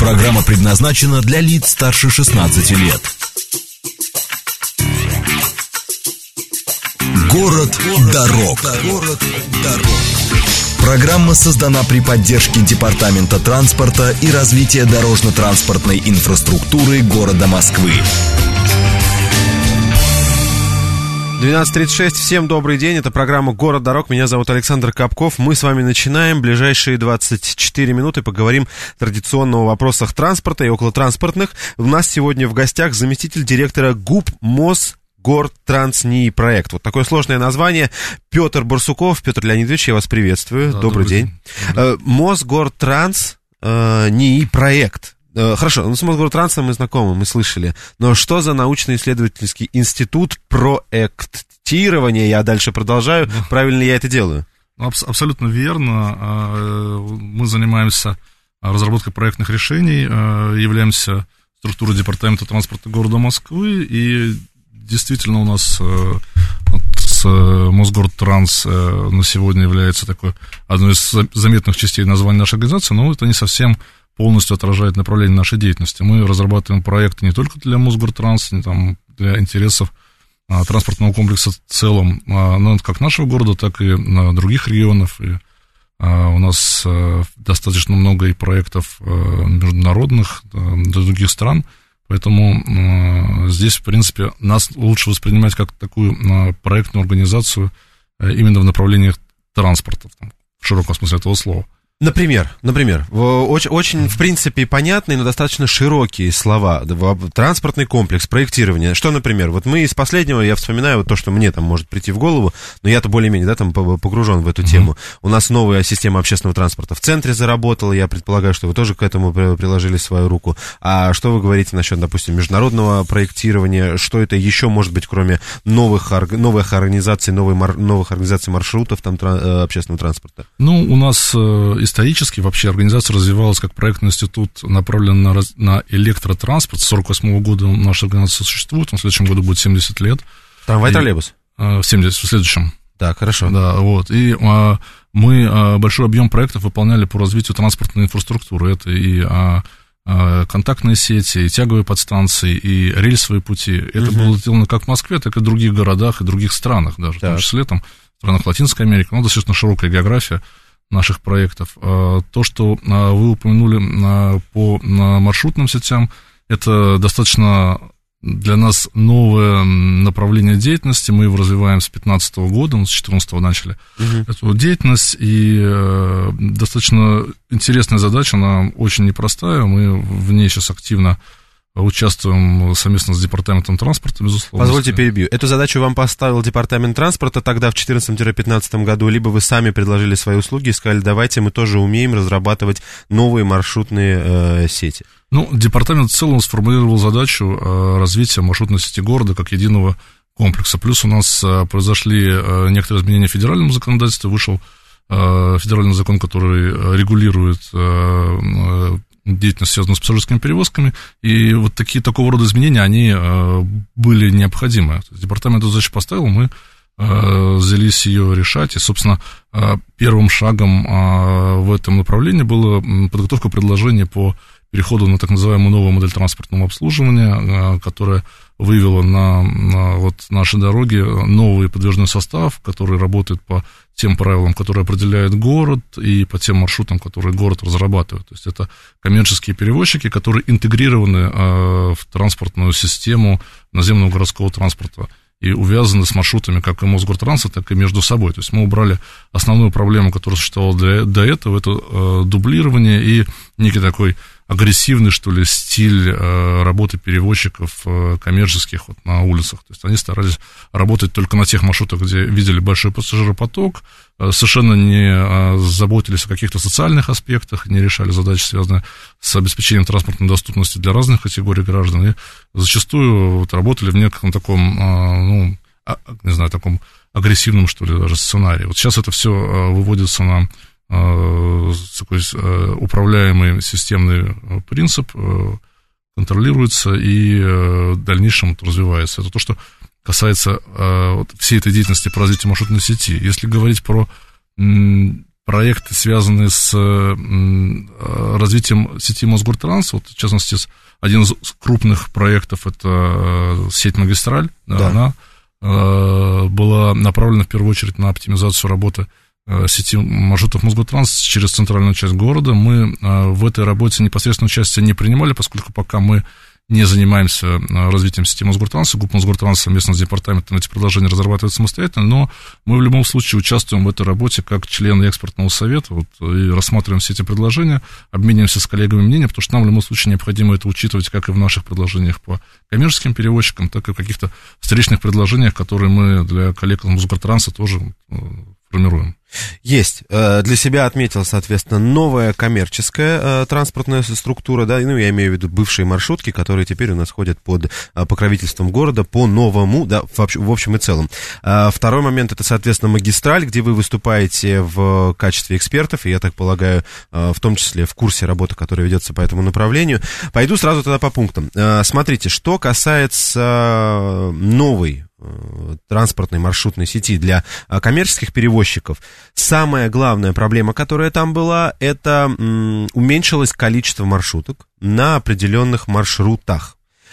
Программа предназначена для лиц старше 16 лет. Город дорог. Программа создана при поддержке Департамента транспорта и развития дорожно-транспортной инфраструктуры города Москвы. 12:36. Всем добрый день. Это программа «Город дорог». Меня зовут Александр Капков. Мы с вами начинаем. Ближайшие 24 минуты поговорим традиционно о вопросах транспорта и околотранспортных. У нас сегодня в гостях заместитель директора ГУП Мосгортранс-НИИ проект. Вот такое сложное название. Петр Барсуков. Петр Леонидович, я вас приветствую. Да, добрый день. Мосгортранс-НИИ проект. Хорошо, ну с Мосгортрансом мы знакомы, мы слышали. Но что за научно-исследовательский институт проектирования? Я дальше продолжаю. Правильно я это делаю? Абсолютно верно. Мы занимаемся разработкой проектных решений, являемся структурой Департамента транспорта города Москвы. И действительно у нас с Мосгортранс на сегодня является такой одной из заметных частей названия нашей организации, но это не совсем полностью отражает направление нашей деятельности. Мы разрабатываем проекты не только для Мосгортранс, там, для интересов транспортного комплекса в целом, но как нашего города, так и других регионов. И у нас достаточно много и проектов международных для других стран, поэтому здесь, в принципе, нас лучше воспринимать как такую проектную организацию именно в направлениях транспорта, в широком смысле этого слова. Например, очень, в принципе, понятные, но достаточно широкие слова. Транспортный комплекс, проектирование. Что, например, вот мы из последнего, я вспоминаю вот то, что мне там может прийти в голову, но я-то более-менее, да, там погружен в эту тему. У нас новая система общественного транспорта в центре заработала, я предполагаю, что вы тоже к этому приложили свою руку. А что вы говорите насчет, допустим, международного проектирования? Что это еще может быть, кроме новых организаций, новых организаций маршрутов там, общественного транспорта? Ну, у нас исторически вообще организация развивалась как проектный институт, направленный на электротранспорт. С 1948 года наша организация существует, в следующем году будет 70 лет. Трамвай, троллейбус? В следующем. Так, хорошо. Да, вот. И мы большой объем проектов выполняли по развитию транспортной инфраструктуры. Это и контактные сети, и тяговые подстанции, и рельсовые пути. Это было сделано как в Москве, так и в других городах и других странах даже, в том числе там, в странах Латинской Америки. Ну, достаточно широкая география наших проектов. То, что вы упомянули по маршрутным сетям, это достаточно для нас новое направление деятельности. Мы его развиваем с 2015 года, мы с 2014 начали эту деятельность, и достаточно интересная задача, она очень непростая, мы в ней сейчас активно участвуем совместно с Департаментом транспорта, безусловно. Позвольте перебью. Эту задачу вам поставил Департамент транспорта тогда в 2014-2015 году, либо вы сами предложили свои услуги и сказали, давайте мы тоже умеем разрабатывать новые маршрутные сети? Ну, Департамент в целом сформулировал задачу развития маршрутной сети города как единого комплекса. Плюс у нас произошли некоторые изменения в федеральном законодательстве, вышел федеральный закон, который регулирует деятельность, связанную с пассажирскими перевозками, и вот такого рода изменения, они были необходимы. Департамент эту задачу поставил, мы взялись ее решать, и, собственно, первым шагом в этом направлении была подготовка предложения по переходу на так называемую новую модель транспортного обслуживания, которая вывела на вот наши дороги новый подвижной состав, который работает по тем правилам, которые определяет город, и по тем маршрутам, которые город разрабатывает. То есть это коммерческие перевозчики, которые интегрированы в транспортную систему наземного городского транспорта и увязаны с маршрутами как и Мосгортранса, так и между собой. То есть мы убрали основную проблему, которая существовала до этого, это дублирование и некий такой агрессивный, что ли, стиль работы перевозчиков коммерческих вот, на улицах. То есть они старались работать только на тех маршрутах, где видели большой пассажиропоток, совершенно не заботились о каких-то социальных аспектах, не решали задачи, связанные с обеспечением транспортной доступности для разных категорий граждан, и зачастую вот, работали в неком таком, таком агрессивном, что ли, даже сценарии. Вот сейчас это все выводится на такой управляемый системный принцип, контролируется и в дальнейшем развивается. Это то, что касается всей этой деятельности по развитию маршрутной сети. Если говорить про проекты, связанные с развитием сети Мосгортранс, вот, в частности, один из крупных проектов — это сеть «Магистраль», да. Она была направлена в первую очередь на оптимизацию работы сети маршрутов Мосгортранс через центральную часть города. Мы в этой работе непосредственно участие не принимали, поскольку пока мы не занимаемся развитием сети Мосгортранса. ГУП Мосгортранс совместно с департаментом эти предложения разрабатывает самостоятельно, но мы в любом случае участвуем в этой работе как члены экспертного совета, вот, и рассматриваем все эти предложения, обмениваемся с коллегами мнением, потому что нам в любом случае необходимо это учитывать как и в наших предложениях по коммерческим перевозчикам, так и в каких-то встречных предложениях, которые мы для коллег Мосгортранса тоже формируем. Есть. Для себя отметил, соответственно, новая коммерческая транспортная структура, да, ну, я имею в виду бывшие маршрутки, которые теперь у нас ходят под покровительством города по-новому, да, в общем и целом. Второй момент — это, соответственно, магистраль, где вы выступаете в качестве экспертов, и, я так полагаю, в том числе в курсе работы, которая ведется по этому направлению. Пойду сразу тогда по пунктам. Смотрите, что касается новой транспортной маршрутной сети для коммерческих перевозчиков, самая главная проблема, которая там была, это уменьшилось количество маршруток на определенных маршрутах.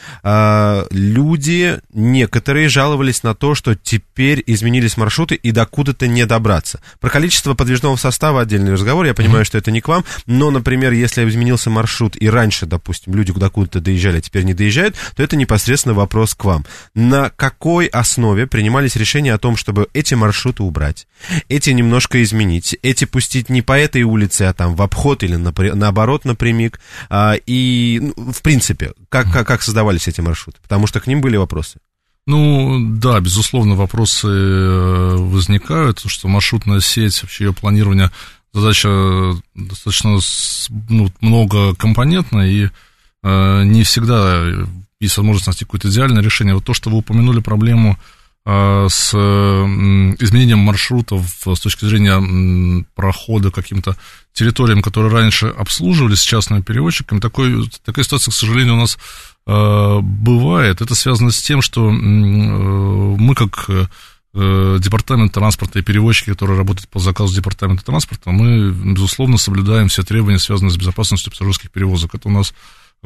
Люди, некоторые, жаловались на то, что теперь изменились маршруты и докуда-то не добраться. Про количество подвижного состава отдельный разговор, я понимаю, что это не к вам, но, например, если изменился маршрут и раньше, допустим, люди докуда-то доезжали, а теперь не доезжают, то это непосредственно вопрос к вам. На какой основе принимались решения о том, чтобы эти маршруты убрать, эти немножко изменить, эти пустить не по этой улице, а там в обход или наоборот напрямик, и, в принципе, как создавались эти маршруты? Потому что к ним были вопросы. Ну, да, безусловно, вопросы возникают, потому что маршрутная сеть, вообще ее планирование, задача достаточно многокомпонентная, и не всегда есть возможность найти какое-то идеальное решение. Вот то, что вы упомянули проблему с изменением маршрутов с точки зрения прохода каким-то территориям, которые раньше обслуживались частными перевозчиками, такая ситуация, к сожалению, у нас бывает. Это связано с тем, что мы, как департамент транспорта и перевозчики, которые работают по заказу департамента транспорта, мы, безусловно, соблюдаем все требования, связанные с безопасностью пассажирских перевозок. Это у нас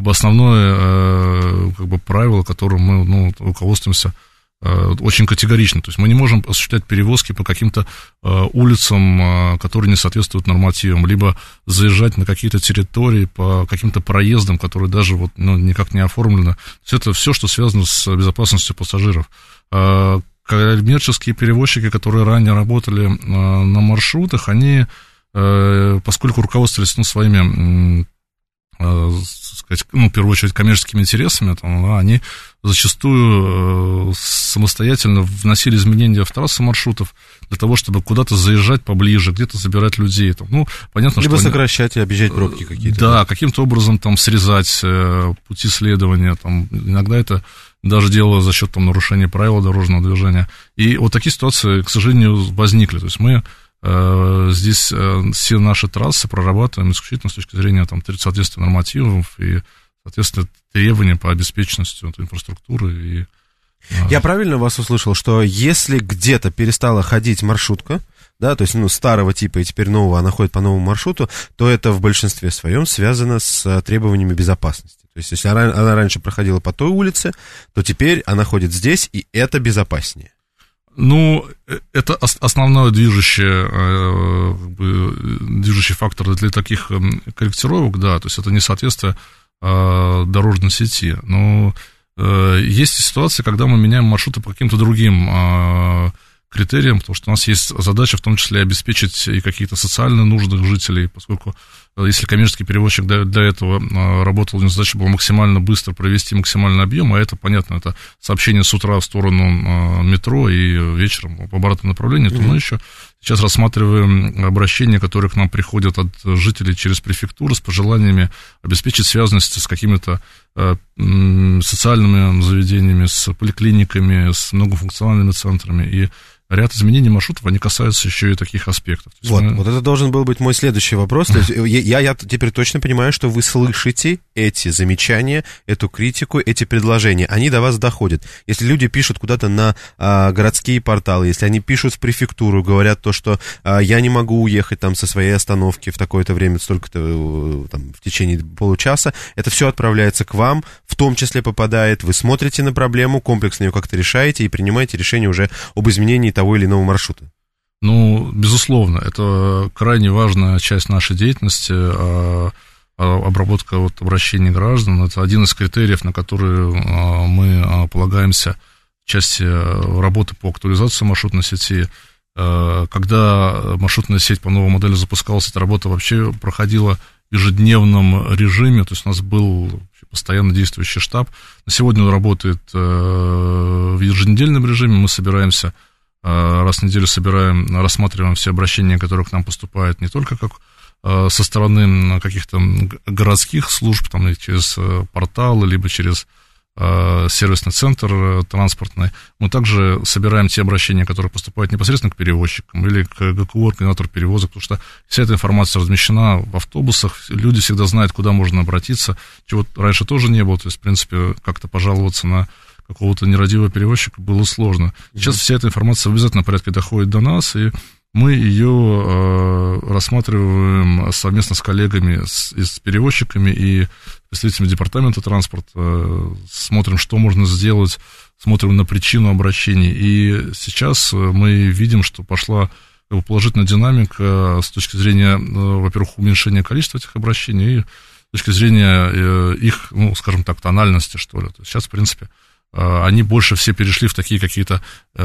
основное правило, которым мы руководствуемся очень категорично. То есть мы не можем осуществлять перевозки по каким-то улицам, которые не соответствуют нормативам, либо заезжать на какие-то территории по каким-то проездам, которые даже никак не оформлены. То есть это все, что связано с безопасностью пассажиров. Коммерческие перевозчики, которые ранее работали на маршрутах, они, поскольку руководствовались своими, в первую очередь, коммерческими интересами, они зачастую самостоятельно вносили изменения в трассы маршрутов для того, чтобы куда-то заезжать поближе, где-то забирать людей. Понятно, либо что сокращать и объезжать пробки какие-то. Да, каким-то образом срезать пути следования. Иногда это даже делалось за счет нарушения правил дорожного движения. И вот такие ситуации, к сожалению, возникли. То есть мы здесь все наши трассы прорабатываем исключительно с точки зрения соответствия нормативов и, соответственно, требований по обеспеченности инфраструктуры. Я правильно вас услышал, что если где-то перестала ходить маршрутка, да, то есть старого типа и теперь нового, она ходит по новому маршруту, то это в большинстве своем связано с требованиями безопасности. То есть если она раньше проходила по той улице, то теперь она ходит здесь, и это безопаснее. Это основной движущий фактор для таких корректировок, да, то есть это несоответствие дорожной сети. Но есть ситуации, когда мы меняем маршруты по каким-то другим критериям, потому что у нас есть задача в том числе обеспечить и какие-то социальные нужды жителей, поскольку если коммерческий перевозчик до этого работал, у него задача была максимально быстро провести максимальный объем, а это, понятно, это сообщение с утра в сторону метро и вечером в обратном направлении, то мы еще сейчас рассматриваем обращения, которые к нам приходят от жителей через префектуру с пожеланиями обеспечить связанность с какими-то социальными заведениями, с поликлиниками, с многофункциональными центрами. И ряд изменений маршрутов, они касаются еще и таких аспектов. Вот это должен был быть мой следующий вопрос. То есть я теперь точно понимаю, что вы слышите эти замечания, эту критику, эти предложения. Они до вас доходят. Если люди пишут куда-то на городские порталы, если они пишут в префектуру, говорят то, что я не могу уехать там со своей остановки в такое-то время, столько-то там, в течение получаса, это все отправляется к вам, в том числе попадает, вы смотрите на проблему, комплексно ее как-то решаете и принимаете решение уже об изменении того или иного маршрута. Ну, безусловно, это крайне важная часть нашей деятельности, обработка обращений граждан. Это один из критериев, на которые мы полагаемся в части работы по актуализации маршрутной сети. Когда маршрутная сеть по новой модели запускалась, эта работа вообще проходила в ежедневном режиме, то есть у нас был постоянно действующий штаб. На сегодня он работает в еженедельном режиме, мы собираемся раз в неделю рассматриваем все обращения, которые к нам поступают, не только как со стороны каких-то городских служб, там, через порталы, либо через сервисный центр транспортный. Мы также собираем те обращения, которые поступают непосредственно к перевозчикам или к ГКУ, организатору перевозок, потому что вся эта информация размещена в автобусах, люди всегда знают, куда можно обратиться, чего раньше тоже не было, то есть, в принципе, как-то пожаловаться на какого-то нерадивого перевозчика было сложно. Сейчас вся эта информация в обязательном порядке доходит до нас, и мы ее рассматриваем совместно с коллегами, с перевозчиками и представителями департамента транспорта, смотрим, что можно сделать, смотрим на причину обращений. И сейчас мы видим, что пошла положительная динамика с точки зрения, во-первых, уменьшения количества этих обращений и с точки зрения их, ну, скажем так, тональности, что ли. То есть сейчас, в принципе, они больше все перешли в такие какие-то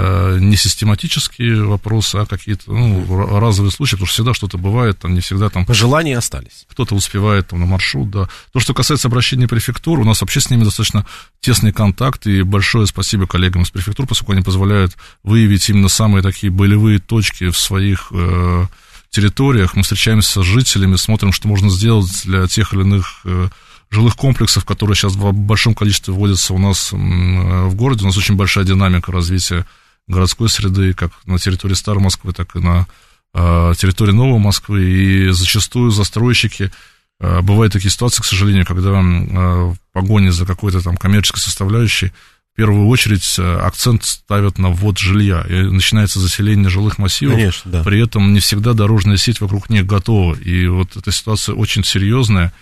не систематические вопросы, а какие-то разовые случаи, потому что всегда что-то бывает, там не всегда там... Пожелания остались. Кто-то успевает там на маршрут, да. То, что касается обращений префектур, у нас вообще с ними достаточно тесный контакт, и большое спасибо коллегам из префектур, поскольку они позволяют выявить именно самые такие болевые точки в своих территориях. Мы встречаемся с жителями, смотрим, что можно сделать для тех или иных жилых комплексов, которые сейчас в большом количестве вводятся у нас в городе. У нас очень большая динамика развития городской среды, как на территории Старой Москвы, так и на территории Новой Москвы. И зачастую застройщики, бывают такие ситуации, к сожалению, когда в погоне за какой-то там коммерческой составляющей в первую очередь акцент ставят на ввод жилья, и начинается заселение жилых массивов. Конечно, да. При этом не всегда дорожная сеть вокруг них готова, и вот эта ситуация очень серьезная.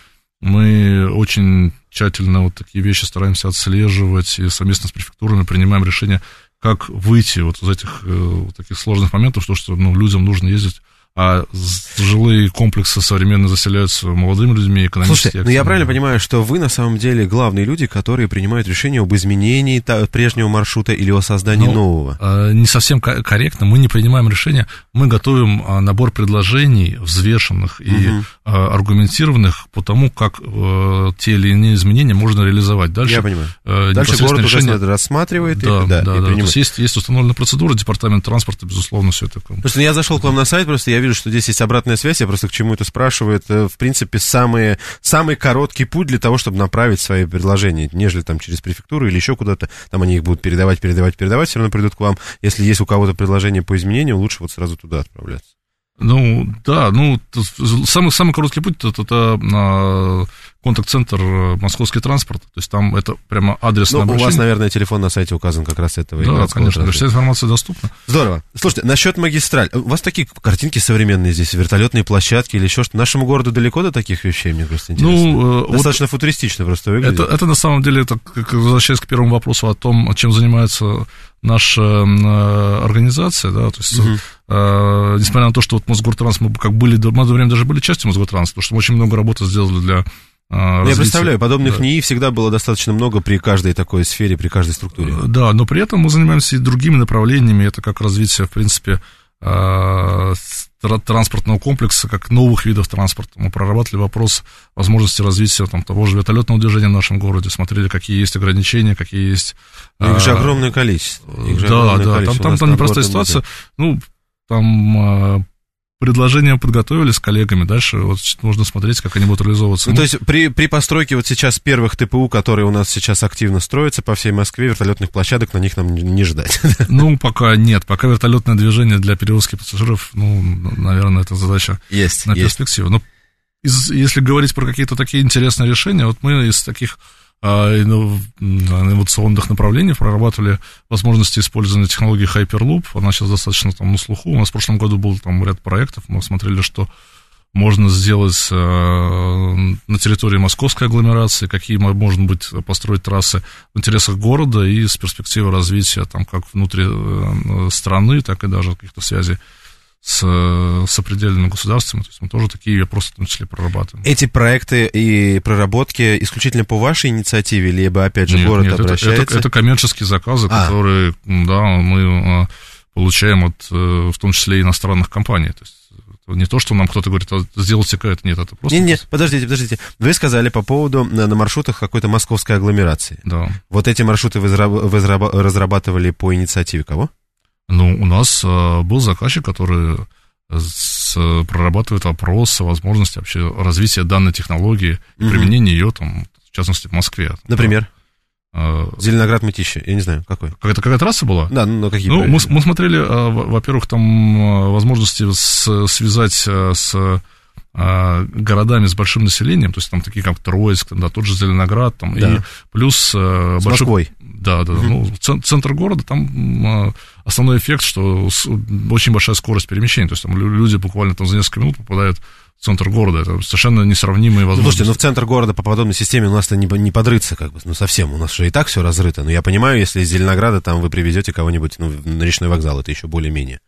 Мы очень тщательно вот такие вещи стараемся отслеживать и совместно с префектурами принимаем решение, как выйти вот из этих вот таких сложных моментов, что людям нужно ездить, а жилые комплексы современно заселяются молодыми людьми, экономически активными. Слушайте, я правильно понимаю, что вы на самом деле главные люди, которые принимают решение об изменении прежнего маршрута или о создании нового? Не совсем корректно, мы не принимаем решения, мы готовим набор предложений, взвешенных и аргументированных по тому, как те или иные изменения можно реализовать. Дальше, я понимаю. Дальше город решение... уже рассматривает и принимает. То есть установлена процедура, департамент транспорта, безусловно, все это. Просто я зашел к вам на сайт, просто я вижу, что здесь есть обратная связь, я просто к чему это спрашиваю. Это, в принципе, самый короткий путь для того, чтобы направить свои предложения, нежели там через префектуру или еще куда-то, там они их будут передавать, все равно придут к вам. Если есть у кого-то предложение по изменению, лучше вот сразу туда отправляться. Самый короткий путь это контакт-центр «Московский транспорт», то есть там это прямо адресное обращение. У вас, наверное, телефон на сайте указан как раз этого. Да, конечно, вся информация доступна. Здорово. Слушайте, насчет магистраль, у вас такие картинки современные здесь, вертолетные площадки или еще что-то. Нашему городу далеко до таких вещей, мне просто интересно. Достаточно футуристично просто выглядит. Это на самом деле, возвращаясь к первому вопросу о том, чем занимается наша организация, да, то есть, несмотря на то, что вот Мосгортранс, мы как были, в одно время даже были частью Мосгортранса, потому что мы очень много работы сделали для развития. Я представляю, подобных НИИ всегда было достаточно много при каждой такой сфере, при каждой структуре. Да, но при этом мы занимаемся и другими направлениями, это как развитие, в принципе, транспортного комплекса, как новых видов транспорта. Мы прорабатывали вопрос возможности развития того же вертолетного движения в нашем городе, смотрели, какие есть ограничения, какие есть... Их же огромное количество. Там непростая ситуация. Там предложения подготовили с коллегами, дальше вот нужно смотреть, как они будут реализовываться. Ну, то есть при постройке вот сейчас первых ТПУ, которые у нас сейчас активно строятся по всей Москве, вертолетных площадок на них нам не ждать. Ну, пока нет, пока вертолетное движение для перевозки пассажиров, ну, наверное, это задача на перспективу. Но если говорить про какие-то такие интересные решения, вот мы из таких инновационных направлений прорабатывали возможности использования технологии Hyperloop. Она сейчас достаточно там на слуху. У нас в прошлом году был там ряд проектов. Мы смотрели, что можно сделать на территории московской агломерации, какие можно быть построить трассы в интересах города и с перспективой развития там как внутри страны, так и даже каких-то связей с сопредельными государствами, то есть мы тоже такие вопросы в том числе прорабатываем. Эти проекты и проработки исключительно по вашей инициативе, либо, опять же, город обращается? Это коммерческие заказы, которые, да, мы получаем в том числе иностранных компаний, то есть не то, что нам кто-то говорит, сделайте-ка это, нет, это просто... Нет, подождите. Вы сказали по поводу на маршрутах какой-то московской агломерации. Да. Вот эти маршруты вы разрабатывали по инициативе кого? Ну, у нас был заказчик, который прорабатывает вопрос о возможности вообще развития данной технологии и применения ее, там, в частности, в Москве. Например? Зеленоград-Мытищи, я не знаю, какой. Какая трасса была? Да, но какие? Ну, мы смотрели, во-первых, там возможности связать с городами с большим населением, то есть там такие как Троицк, да, тот же Зеленоград, там, да. И плюс с большой... Москвой. Да, ну, центр города, там основной эффект, что очень большая скорость перемещения, то есть там люди буквально там за несколько минут попадают в центр города, это совершенно несравнимые возможности. Слушайте, в центр города по подобной системе у нас-то не подрыться, как бы, совсем, у нас же и так все разрыто, но я понимаю, если из Зеленограда там вы привезете кого-нибудь на речной вокзал, это еще более-менее.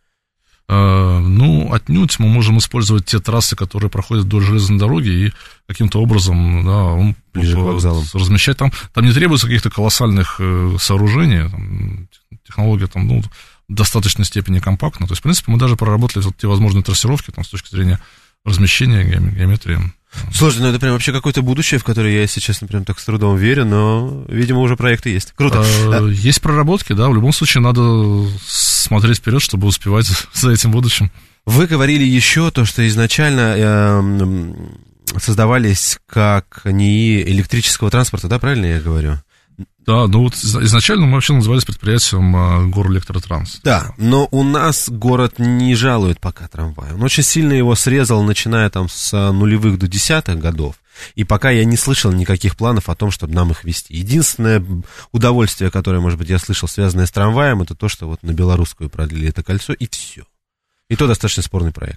Ну, отнюдь мы можем использовать те трассы, которые проходят вдоль железной дороги, и каким-то образом, да, ближе к вокзалам размещать там. Там не требуется каких-то колоссальных сооружений, там, технология там, ну, в достаточной степени компактна. То есть, в принципе, мы даже проработали вот те возможные трассировки там, с точки зрения размещения, геометрии. Слушай, ну это прям вообще какое-то будущее, в которое я, если честно, прям так с трудом верю, но, видимо, уже проекты есть. Круто. Есть проработки, да, в любом случае надо смотреть вперед, чтобы успевать за этим будущим. Вы говорили еще то, что изначально создавались как НИИ электрического транспорта, да, правильно я говорю? Да, ну вот изначально мы вообще назывались предприятием Горэлектротранс. Да, но у нас город не жалует пока трамвай. Он очень сильно его срезал, начиная там с нулевых до 10-х годов. И пока я не слышал никаких планов о том, чтобы нам их вести. Единственное удовольствие, которое, может быть, я слышал, связанное с трамваем, это то, что вот на Белорусскую продлили это кольцо, и все. И то достаточно спорный проект.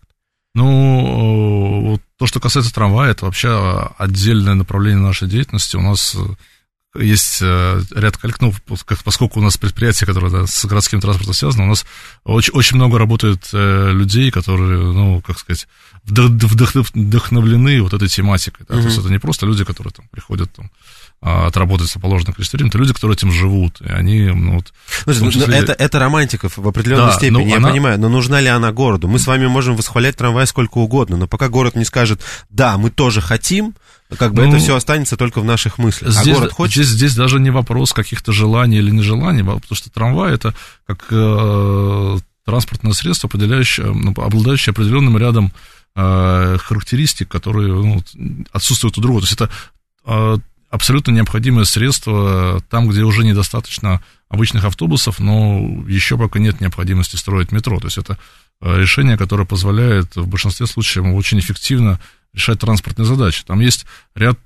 Ну, то, что касается трамвая, это вообще отдельное направление нашей деятельности. У нас есть ряд коллег, поскольку у нас предприятие, которое, да, с городским транспортом связано, у нас очень много работает людей, которые, ну, как сказать, вдохновлены вот этой тематикой. Да? То есть это не просто люди, которые там приходят там, отработать положенное количество времени, это люди, которые этим живут, и они, ну, вот... Числе... Это романтика в определенной степени, я понимаю, но нужна ли она городу? Мы с вами можем восхвалять трамвай сколько угодно, но пока город не скажет, да, мы тоже хотим, как бы это все останется только в наших мыслях. Здесь, а город хочет? Здесь даже не вопрос каких-то желаний или нежеланий, потому что трамвай это как транспортное средство, обладающее определенным рядом характеристик, которые отсутствуют у другого. То есть это абсолютно необходимое средство там, где уже недостаточно обычных автобусов, но еще пока нет необходимости строить метро. То есть это решение, которое позволяет в большинстве случаев очень эффективно решать транспортные задачи. Там есть ряд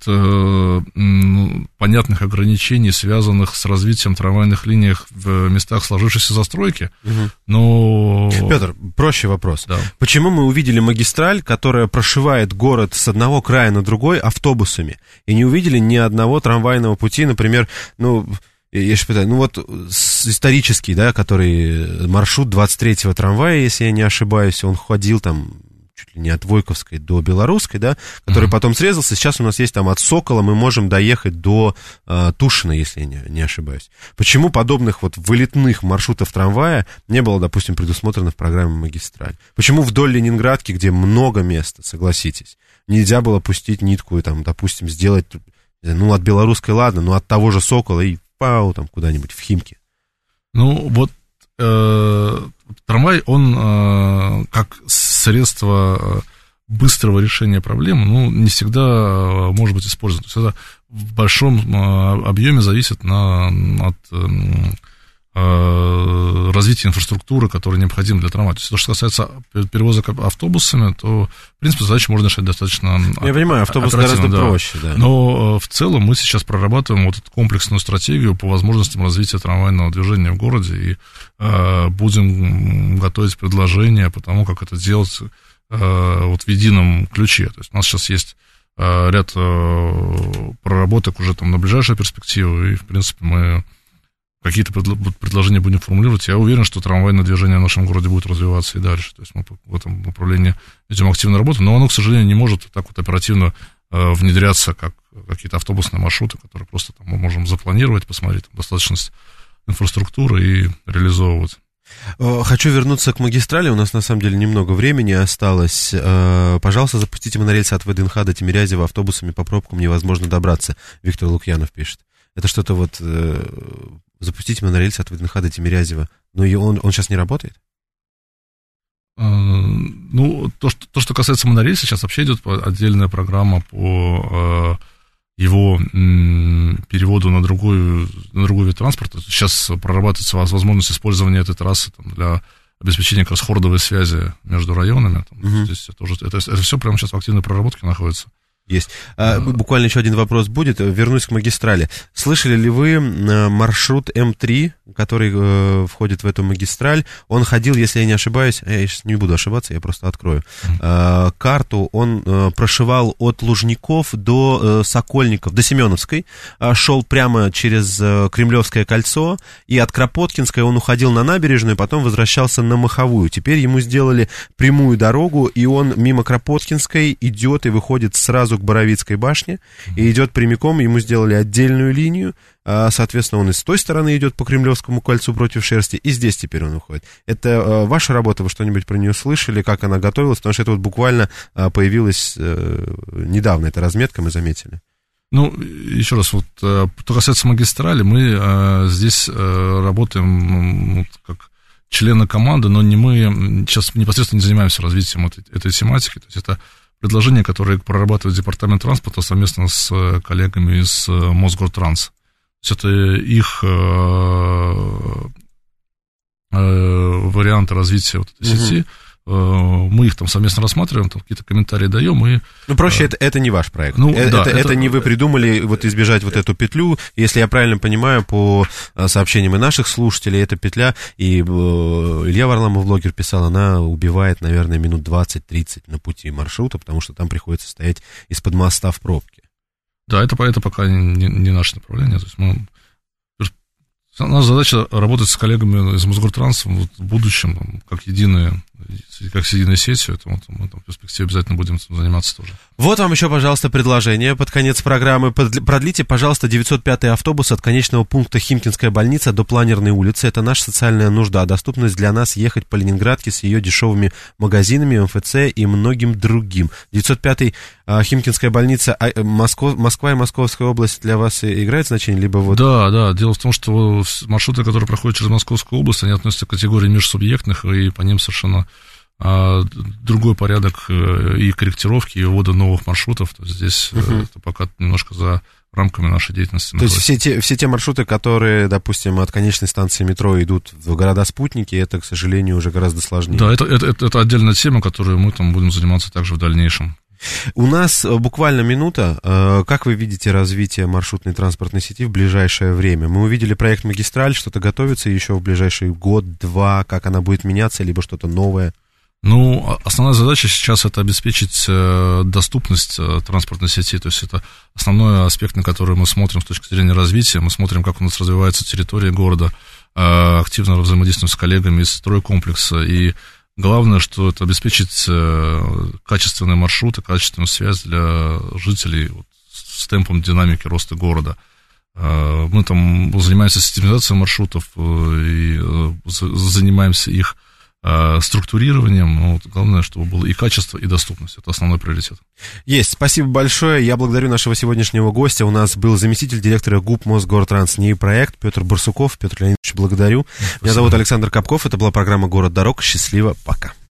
понятных ограничений, связанных с развитием трамвайных линий в местах сложившейся застройки, но... Петр, проще вопрос. Да. Почему мы увидели магистраль, которая прошивает город с одного края на другой автобусами, и не увидели ни одного трамвайного пути, например, я же пытаюсь, вот исторический, да, который маршрут 23-го трамвая, если я не ошибаюсь, он ходил там чуть ли не от Войковской до Белорусской, да, который потом срезался. Сейчас у нас есть там от Сокола, мы можем доехать до Тушино, если я не ошибаюсь. Почему подобных вот вылетных маршрутов трамвая не было, допустим, предусмотрено в программе «Магистраль»? Почему вдоль Ленинградки, где много места, согласитесь, нельзя было пустить нитку и там, допустим, сделать, от Белорусской, ладно, но от того же Сокола и там куда-нибудь в Химки? Вот трамвай, он как средство быстрого решения проблемы, не всегда может быть использован. То есть это в большом объеме зависит от развития инфраструктуры, которая необходима для трамвая. То есть, то, что касается перевозок автобусами, то, в принципе, задачу можно решать достаточно Я понимаю, автобус гораздо проще, да. Но в целом мы сейчас прорабатываем вот эту комплексную стратегию по возможностям развития трамвайного движения в городе и будем готовить предложения по тому, как это делать вот в едином ключе. То есть у нас сейчас есть ряд проработок уже там на ближайшую перспективу, и, в принципе, мы какие-то предложения будем формулировать. Я уверен, что трамвайное движение в нашем городе будет развиваться и дальше. То есть мы в этом направлении идем активно работать, но оно, к сожалению, не может так вот оперативно внедряться, как какие-то автобусные маршруты, которые просто там мы можем запланировать, посмотреть там достаточность инфраструктуры и реализовывать. Хочу вернуться к магистрали, у нас на самом деле немного времени осталось. Пожалуйста, запустите монорельсы от ВДНХ до Тимирязева, автобусами по пробкам невозможно добраться, Виктор Лукьянов пишет. Это что-то вот... Запустите монорельсы от ВДНХ до Тимирязева. Но он сейчас не работает? То, что касается монорельса, сейчас вообще идет отдельная программа по его переводу на другой вид транспорта. Сейчас прорабатывается возможность использования этой трассы там, для обеспечения как раз хордовой связи между районами. Там, здесь это все прямо сейчас в активной проработке находится. Есть. Буквально еще один вопрос будет. Вернусь к магистрали. Слышали ли вы маршрут М3, который входит в эту магистраль? Он ходил, если я не ошибаюсь, я сейчас не буду ошибаться, я просто открою карту. Он прошивал от Лужников до Сокольников, до Семеновской, шел прямо через Кремлевское кольцо, и от Кропоткинской он уходил на набережную, потом возвращался на Маховую. Теперь ему сделали прямую дорогу, и он мимо Кропоткинской идет и выходит сразу к Боровицкой башне и идет прямиком, ему сделали отдельную линию, соответственно, он и с той стороны идет по Кремлевскому кольцу против Шерсти, и здесь теперь он уходит. Это ваша работа, вы что-нибудь про нее слышали, как она готовилась, потому что это вот буквально появилась недавно, эта разметка, мы заметили. Еще раз, вот, что касается магистрали, мы здесь работаем как члены команды, но мы сейчас непосредственно не занимаемся развитием этой тематики, то есть это предложения, которые прорабатывает департамент транспорта совместно с коллегами из Мосгортранс. То есть это их варианты развития вот этой сети. Мы их там совместно рассматриваем, там какие-то комментарии даем. И, проще, это не ваш проект. Это не вы придумали вот избежать вот эту петлю. Если я правильно понимаю, по сообщениям и наших слушателей, эта петля, и Илья Варламов, блогер, писал, она убивает, наверное, минут 20-30 на пути маршрута, потому что там приходится стоять из-под моста в пробке. Да, это пока не наше направление. То есть наша задача работать с коллегами из Мосгортранса в будущем, как с единой сетью, это мы в перспективе обязательно будем этим заниматься тоже. Вот вам еще, пожалуйста, предложение под конец программы. Продлите, пожалуйста, 905-й автобус от конечного пункта Химкинская больница до Планерной улицы. Это наша социальная нужда, доступность для нас ехать по Ленинградке с ее дешевыми магазинами, МФЦ и многим другим. 905-й Химкинская больница, Москва и Московская область для вас играет значение? Либо вот... Да, дело в том, что маршруты, которые проходят через Московскую область, они относятся к категории межсубъектных, и по ним совершенно другой порядок и корректировки, и ввода новых маршрутов. То есть здесь это пока немножко за рамками нашей деятельности. То есть все те маршруты, которые, допустим, от конечной станции метро идут в города-спутники, это, к сожалению, уже гораздо сложнее. Да, это отдельная тема, которой мы там будем заниматься также в дальнейшем. У нас буквально минута. Как вы видите развитие маршрутной транспортной сети в ближайшее время? Мы увидели проект «Магистраль», что-то готовится еще в ближайший год-два, как она будет меняться, либо что-то новое? Основная задача сейчас это обеспечить доступность транспортной сети, то есть это основной аспект, на который мы смотрим с точки зрения развития, мы смотрим, как у нас развивается территория города, активно взаимодействуем с коллегами из стройкомплекса, и главное, что это обеспечить качественные маршруты, качественную связь для жителей с темпом динамики роста города. Мы там занимаемся систематизацией маршрутов и занимаемся их структурированием. Но вот главное, чтобы было и качество, и доступность. Это основной приоритет. Есть. Спасибо большое. Я благодарю нашего сегодняшнего гостя. У нас был заместитель директора ГУП Мосгортранс НИИ проект Петр Барсуков. Петр Леонидович, благодарю. Спасибо. Меня зовут Александр Капков. Это была программа «Город дорог». Счастливо. Пока.